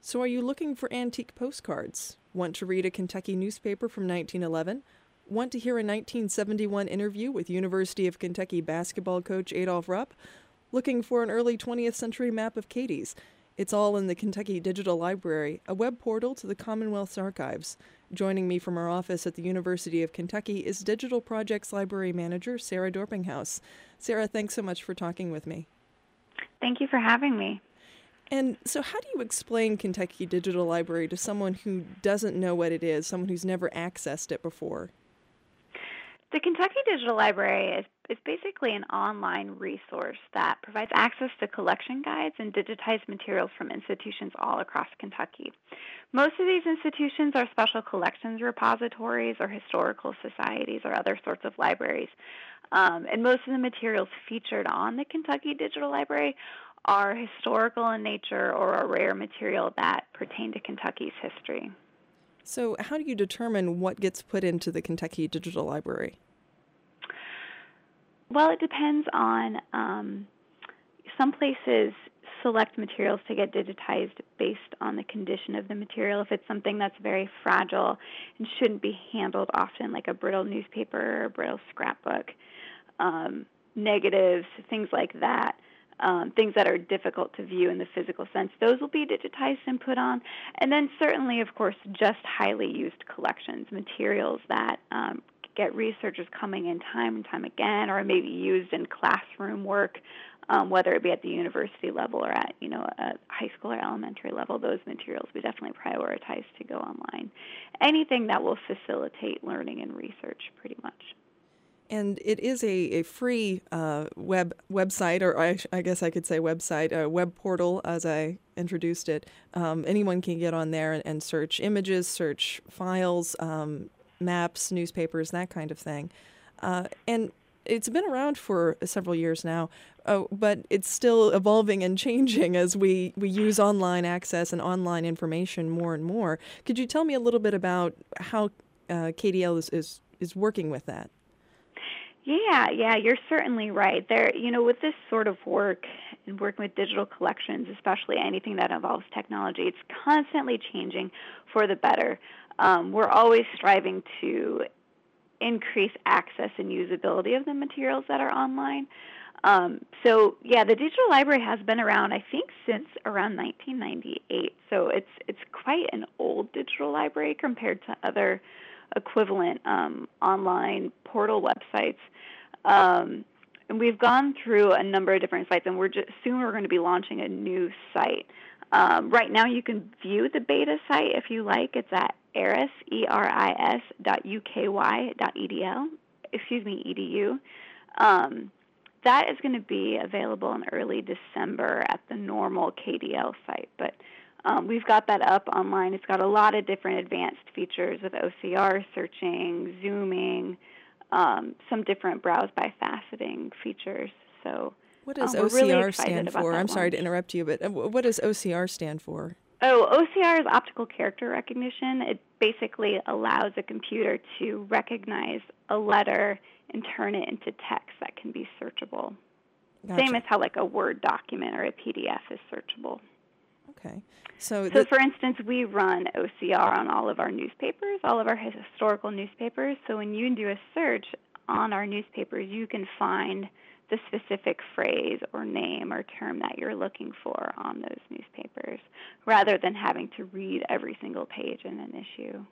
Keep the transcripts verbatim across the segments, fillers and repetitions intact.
So are you looking for antique postcards? Want to read a Kentucky newspaper from nineteen eleven? Want to hear a nineteen seventy-one interview with University of Kentucky basketball coach Adolph Rupp? Looking for an early twentieth century map of Cadiz? It's all in the Kentucky Digital Library, a web portal to the Commonwealth's archives. Joining me from our office at the University of Kentucky is Digital Projects Library Manager Sarah Dorpinghouse. Sarah, thanks so much for talking with me. Thank you for having me. And so how do you explain Kentucky Digital Library to someone who doesn't know what it is, someone who's never accessed it before? The Kentucky Digital Library is, is basically an online resource that provides access to collection guides and digitized materials from institutions all across Kentucky. Most of these institutions are special collections repositories or historical societies or other sorts of libraries. Um, and most of the materials featured on the Kentucky Digital Library are historical in nature or a rare material that pertain to Kentucky's history. So how do you determine what gets put into the Kentucky Digital Library? Well, it depends on, um, some places select materials to get digitized based on the condition of the material. If it's something that's very fragile and shouldn't be handled often, like a brittle newspaper or a brittle scrapbook, um, negatives, things like that, Um, things that are difficult to view in the physical sense, those will be digitized and put on. And then certainly, of course, just highly used collections, materials that um, get researchers coming in time and time again, or maybe used in classroom work, um, whether it be at the university level or at, you know, a high school or elementary level. Those materials we definitely prioritize to go online. Anything that will facilitate learning and research, pretty much. And it is a, a free uh, web website, or I, I guess I could say website, a web portal as I introduced it. Um, anyone can get on there and, and search images, search files, um, maps, newspapers, that kind of thing. Uh, and it's been around for several years now, uh, but it's still evolving and changing as we, we use online access and online information more and more. Could you tell me a little bit about how uh, K D L is, is, is working with that? Yeah, yeah, you're certainly right. There, you know, with this sort of work and working with digital collections, especially anything that involves technology, it's constantly changing for the better. Um, we're always striving to increase access and usability of the materials that are online. Um, so, yeah, the digital library has been around, I think, since around nineteen ninety-eight. So it's it's quite an old digital library compared to other equivalent um, online portal websites. Um, and we've gone through a number of different sites, and we're just, soon we're going to be launching a new site. Um, right now you can view the beta site if you like. It's at eris, E R I S dot U K Y dot E D L, excuse me, E D U. Um, that is going to be available in early December at the normal K D L site, but Um, we've got that up online. It's got a lot of different advanced features with O C R searching, zooming, um, some different browse by faceting features. So, What does um, we're O C R really stand about for? that I'm sorry to launch. interrupt you, but uh, what does O C R stand for? Oh, O C R is optical character recognition. It basically allows a computer to recognize a letter and turn it into text that can be searchable. Gotcha. Same as how like a Word document or a P D F is searchable. Okay. So, So, th- for instance, we run O C R on all of our newspapers, all of our historical newspapers. So when you do a search on our newspapers, you can find the specific phrase or name or term that you're looking for on those newspapers, rather than having to read every single page in an issue.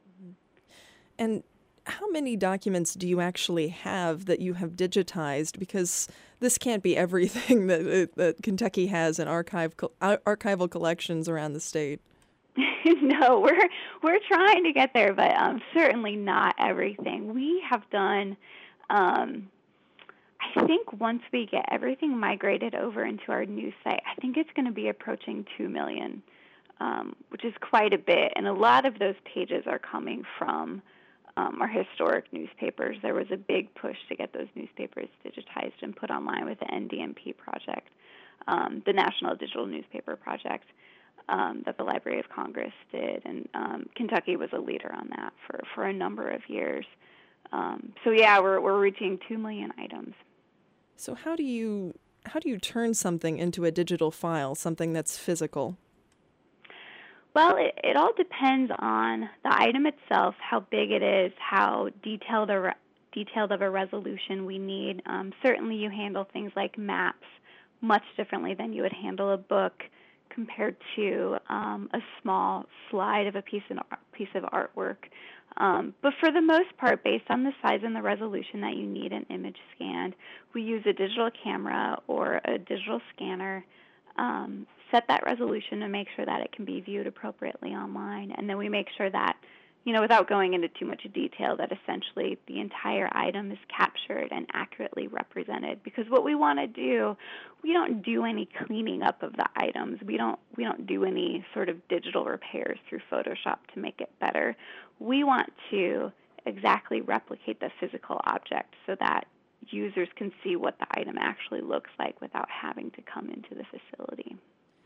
and how many documents do you actually have that you have digitized? Because this can't be everything that, uh, that Kentucky has in archive co- ar- archival collections around the state. No, we're we're trying to get there, but um, certainly not everything. We have done, um, I think once we get everything migrated over into our new site, I think it's going to be approaching two million, um, which is quite a bit. And a lot of those pages are coming from um, our historic newspapers. There was a big push to get those newspapers digitized and put online with the N D M P project, um, the National Digital Newspaper Project. Um, that the Library of Congress did, and um, Kentucky was a leader on that for, for a number of years. Um, so yeah, we're we're reaching two million items. So how do you how do you turn something into a digital file, something that's physical? Well, it, it all depends on the item itself, how big it is, how detailed a re- detailed of a resolution we need. Um, certainly, you handle things like maps much differently than you would handle a book compared to um, a small slide of a piece of piece of artwork. Um, but for the most part, based on the size and the resolution that you need an image scanned, we use a digital camera or a digital scanner, um, set that resolution to make sure that it can be viewed appropriately online, and then we make sure that, you know, without going into too much detail, that essentially the entire item is captured and accurately represented. Because what we want to do, we don't do any cleaning up of the items. We don't we don't do any sort of digital repairs through Photoshop to make it better. We want to exactly replicate the physical object so that users can see what the item actually looks like without having to come into the facility.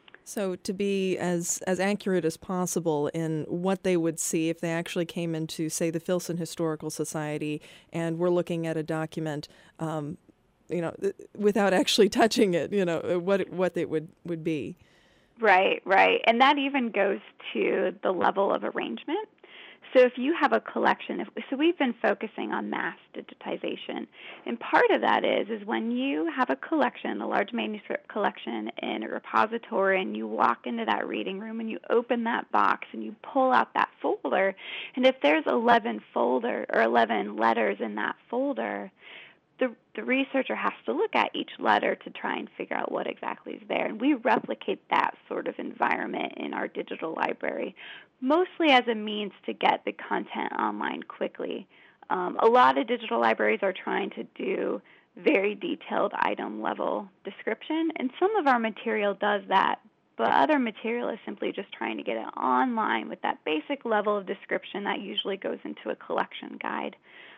So to be as, as accurate as possible in what they would see if they actually came into, say, the Filson Historical Society and we're looking at a document, um, you know, th- without actually touching it, you know, what what it would, would be. Right, right. And that even goes to the level of arrangement. So if you have a collection, if, so we've been focusing on mass digitization. And part of that is, is when you have a collection, a large manuscript collection in a repository, and you walk into that reading room and you open that box and you pull out that folder, and if there's eleven folder or eleven letters in that folder, The, the researcher has to look at each letter to try and figure out what exactly is there. And we replicate that sort of environment in our digital library, mostly as a means to get the content online quickly. Um, a lot of digital libraries are trying to do very detailed item level description, and some of our material does that, but other material is simply just trying to get it online with that basic level of description that usually goes into a collection guide.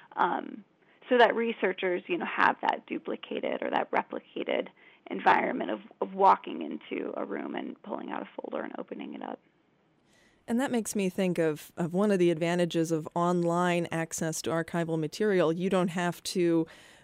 Um, so that researchers, you know, have that duplicated or that replicated environment of, of walking into a room and pulling out a folder and opening it up. And that makes me think of, of one of the advantages of online access to archival material. You don't have to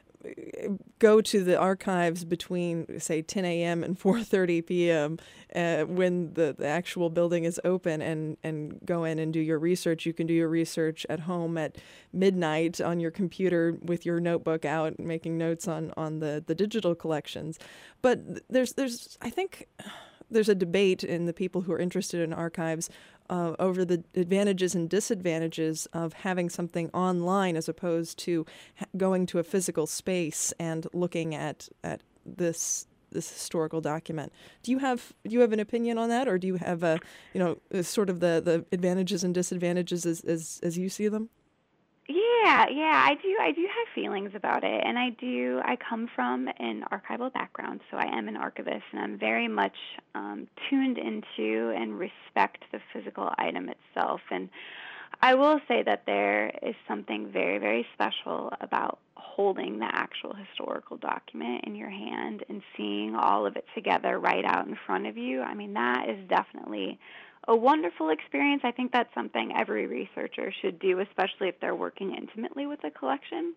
go to the archives between, say, ten a.m. and four thirty p.m. Uh, when the, the actual building is open and, and go in and do your research. You can do your research at home at midnight on your computer with your notebook out, making notes on, on the, the digital collections. But there's, there's, I think there's a debate in the people who are interested in archives Uh, over the advantages and disadvantages of having something online as opposed to ha- going to a physical space and looking at at this this historical document. Do you have do you have an opinion on that, or do you have a you know sort of the, the advantages and disadvantages as, as as you see them? Yeah, yeah, I do. I do have feelings about it, and I do. I come from an archival background, so I am an archivist, and I'm very much um, tuned into and respect the physical item itself. And I will say that there is something very, very special about holding the actual historical document in your hand and seeing all of it together right out in front of you. I mean, that is definitely a wonderful experience. I think that's something every researcher should do, especially if they're working intimately with a collection.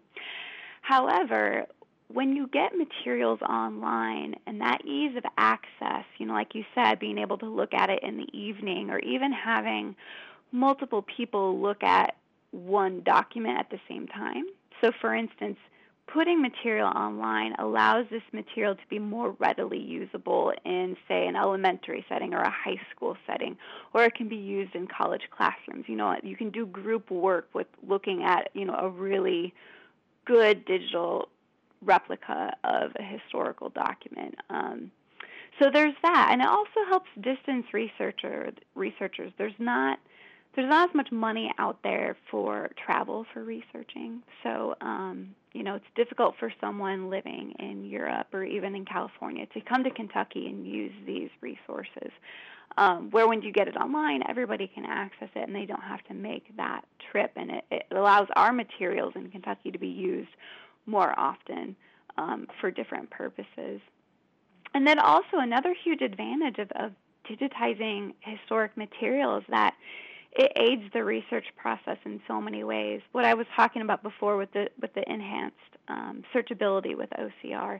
However, when you get materials online and that ease of access, you know, like you said, being able to look at it in the evening or even having multiple people look at one document at the same time. So, for instance, putting material online allows this material to be more readily usable in, say, an elementary setting or a high school setting, or it can be used in college classrooms. You know, you can do group work with looking at, you know, a really good digital replica of a historical document. Um, so there's that, and it also helps distance researcher researchers. There's not There's not as much money out there for travel for researching. So, um, you know, it's difficult for someone living in Europe or even in California to come to Kentucky and use these resources. Um, where when you get it online, everybody can access it and they don't have to make that trip. And it, it allows our materials in Kentucky to be used more often um, for different purposes. And then also another huge advantage of, of digitizing historic material is that it aids the research process in so many ways. What I was talking about before with the with the enhanced um, searchability with O C R,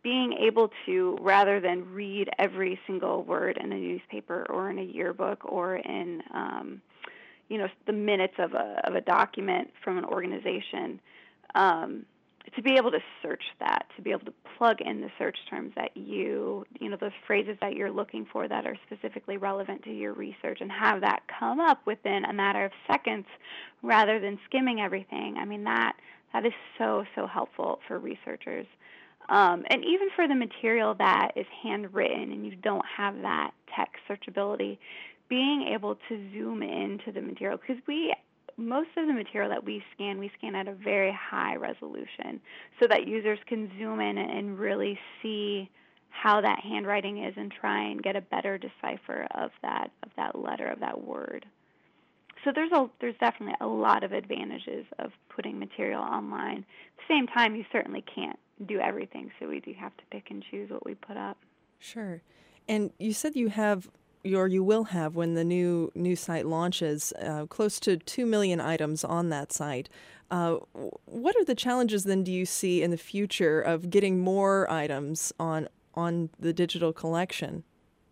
being able to, rather than read every single word in a newspaper or in a yearbook or in, um, you know, the minutes of a of a document from an organization, um, to be able to search that, to be able to plug in the search terms that you, you know, those phrases that you're looking for that are specifically relevant to your research, and have that come up within a matter of seconds rather than skimming everything. I mean, that that is so, so helpful for researchers. Um, and even for the material that is handwritten and you don't have that text searchability, being able to zoom into the material, because we, most of the material that we scan, we scan at a very high resolution so that users can zoom in and really see how that handwriting is and try and get a better decipher of that of that letter, of that word. So there's a there's definitely a lot of advantages of putting material online. At the same time, you certainly can't do everything, so we do have to pick and choose what we put up. Sure. And you said you have, or you will have when the new new site launches, uh, close to two million items on that site. Uh, what are the challenges then do you see in the future of getting more items on on the digital collection?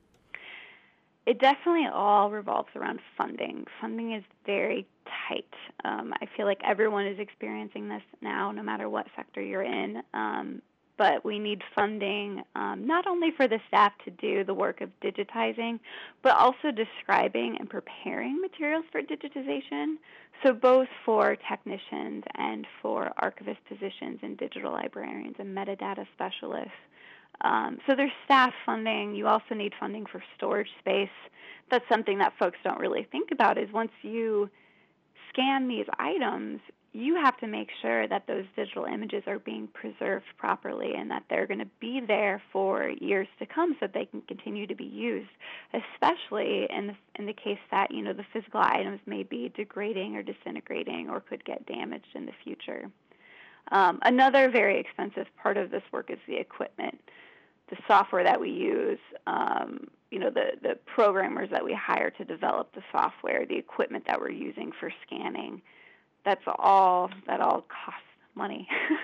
It definitely all revolves around funding. Funding is very tight. Um, I feel like everyone is experiencing this now, no matter what sector you're in. Um, but we need funding um, not only for the staff to do the work of digitizing, but also describing and preparing materials for digitization. So both for technicians and for archivist positions and digital librarians and metadata specialists. Um, so there's staff funding. You also need funding for storage space. That's something that folks don't really think about, is once you scan these items, you have to make sure that those digital images are being preserved properly and that they're going to be there for years to come so that they can continue to be used, especially in the, in the case that, you know, the physical items may be degrading or disintegrating or could get damaged in the future. Um, another very expensive part of this work is the equipment. The software that we use, um, you know, the, the programmers that we hire to develop the software, the equipment that we're using for scanning, that's all, that all costs money.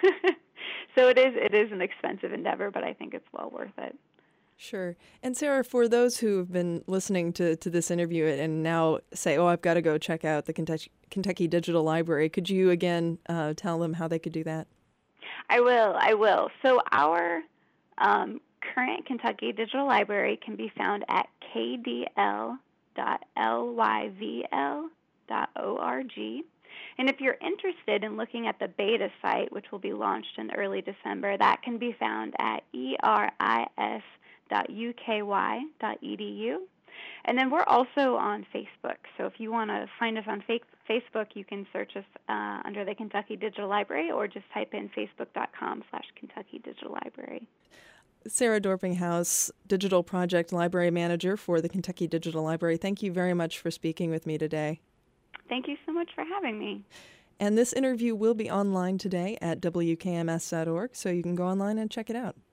So it is, it is an expensive endeavor, but I think it's well worth it. Sure. And Sarah, for those who have been listening to, to this interview and now say, oh, I've got to go check out the Kentucky, Kentucky Digital Library, could you again uh, tell them how they could do that? I will, I will. So our um, current Kentucky Digital Library can be found at k d l dot l y v l dot org. And if you're interested in looking at the beta site, which will be launched in early December, that can be found at eris dot u k y dot e d u. And then we're also on Facebook. So if you want to find us on Facebook, you can search us uh, under the Kentucky Digital Library, or just type in facebook.com slash Kentucky Digital Library. Sarah Dorpinghouse, Digital Project Library Manager for the Kentucky Digital Library, thank you very much for speaking with me today. Thank you so much for having me. And this interview will be online today at w k m s dot org, so you can go online and check it out.